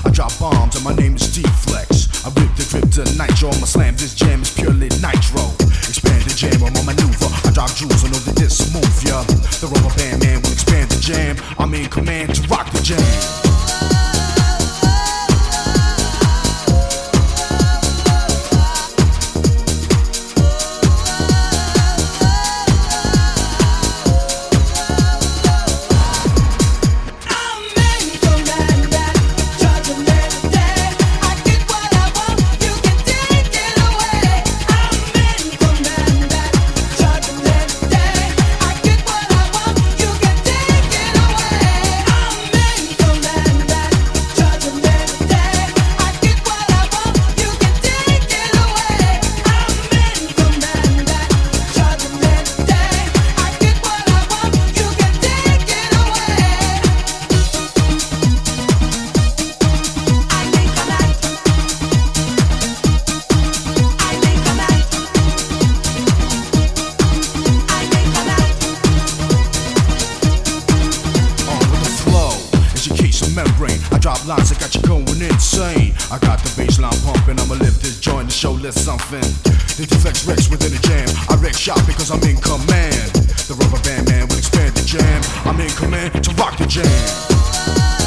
I drop bombs and my name is D-Flex. I rip the grip to nitro on my slam. This jam is purely nitro. Expand the jam on my maneuver. I drop jewels, I know that this will move ya. The rubber band man will expand the jam. I'm in command to rock the jam. Membrane. I drop lines that got you going insane. I got the bass line pumping. I'ma lift this joint to show little something. The D-Flex Rex within the jam. I wreck shop because I'm in command. The rubber band man will expand the jam. I'm in command to rock the jam.